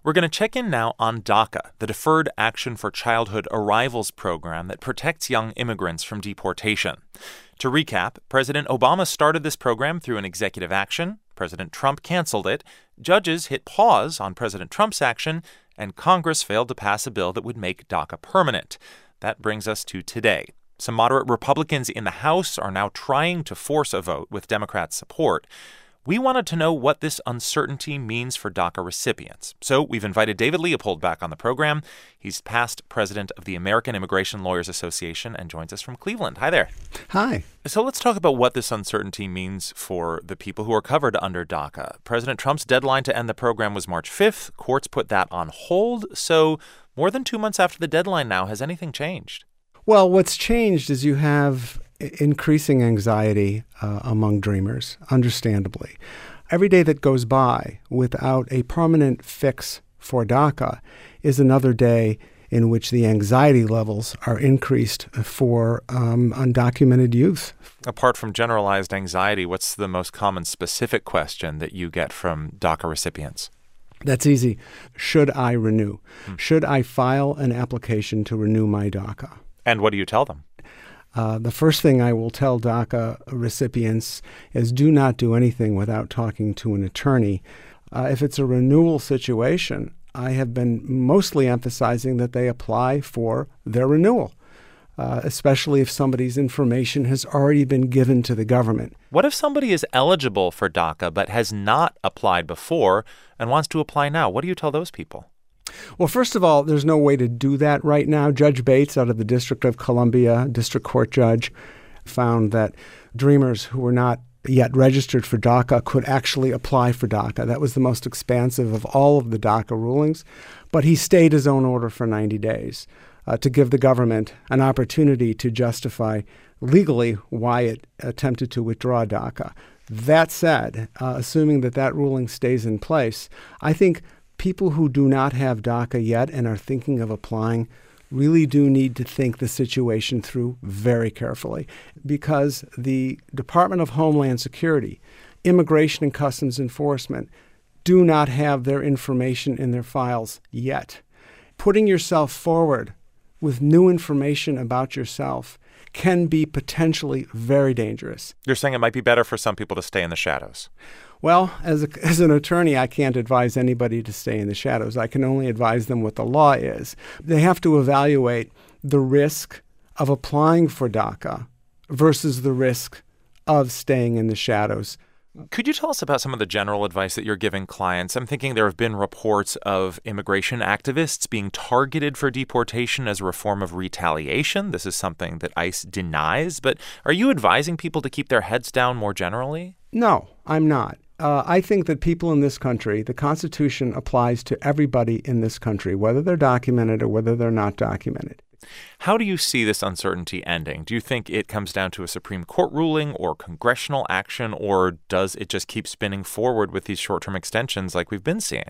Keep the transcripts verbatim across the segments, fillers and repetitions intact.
We're going to check in now on DACA, the Deferred Action for Childhood Arrivals program that protects young immigrants from deportation. To recap, President Obama started this program through an executive action. President Trump canceled it. Judges hit pause on President Trump's action, and Congress failed to pass a bill that would make DACA permanent. That brings us to today. Some moderate Republicans in the House are now trying to force a vote with Democrats' support. We wanted to know what this uncertainty means for DACA recipients. So we've invited David Leopold back on the program. He's past president of the American Immigration Lawyers Association and joins us from Cleveland. Hi there. Hi. So let's talk about what this uncertainty means for the people who are covered under DACA. President Trump's deadline to end the program was March fifth. Courts put that on hold. So more than two months after the deadline now, has anything changed? Well, what's changed is you have increasing anxiety uh, among dreamers, understandably. Every day that goes by without a permanent fix for DACA is another day in which the anxiety levels are increased for um, undocumented youth. Apart from generalized anxiety, what's the most common specific question that you get from DACA recipients? That's easy. Should I renew? Hmm. Should I file an application to renew my DACA? And what do you tell them? Uh, the first thing I will tell DACA recipients is do not do anything without talking to an attorney. Uh, if it's a renewal situation, I have been mostly emphasizing that they apply for their renewal, uh, especially if somebody's information has already been given to the government. What if somebody is eligible for DACA but has not applied before and wants to apply now? What do you tell those people? Well, first of all, there's no way to do that right now. Judge Bates out of the District of Columbia, district court judge, found that dreamers who were not yet registered for DACA could actually apply for DACA. That was the most expansive of all of the DACA rulings. But he stayed his own order for ninety days uh, to give the government an opportunity to justify legally why it attempted to withdraw DACA. That said, uh, assuming that that ruling stays in place, I think people who do not have DACA yet and are thinking of applying really do need to think the situation through very carefully, because the Department of Homeland Security, Immigration and Customs Enforcement do not have their information in their files yet. Putting yourself forward with new information about yourself can be potentially very dangerous. You're saying it might be better for some people to stay in the shadows. Well, as a, as an attorney, I can't advise anybody to stay in the shadows. I can only advise them what the law is. They have to evaluate the risk of applying for DACA versus the risk of staying in the shadows. Could you tell us about some of the general advice that you're giving clients? I'm thinking there have been reports of immigration activists being targeted for deportation as a form of retaliation. This is something that ICE denies. But are you advising people to keep their heads down more generally? No, I'm not. Uh, I think that people in this country, the Constitution applies to everybody in this country, whether they're documented or whether they're not documented. How do you see this uncertainty ending? Do you think it comes down to a Supreme Court ruling or congressional action, or does it just keep spinning forward with these short-term extensions like we've been seeing?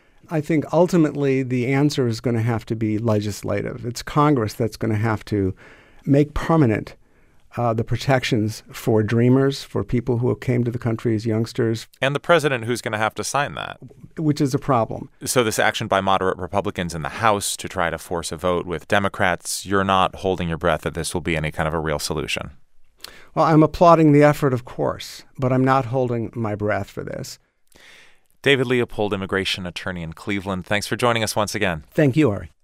I think ultimately the answer is going to have to be legislative. It's Congress that's going to have to make permanent Uh, the protections for dreamers, for people who came to the country as youngsters. And the president who's going to have to sign that. Which is a problem. So this action by moderate Republicans in the House to try to force a vote with Democrats, you're not holding your breath that this will be any kind of a real solution? Well, I'm applauding the effort, of course, but I'm not holding my breath for this. David Leopold, immigration attorney in Cleveland, thanks for joining us once again. Thank you, Ari.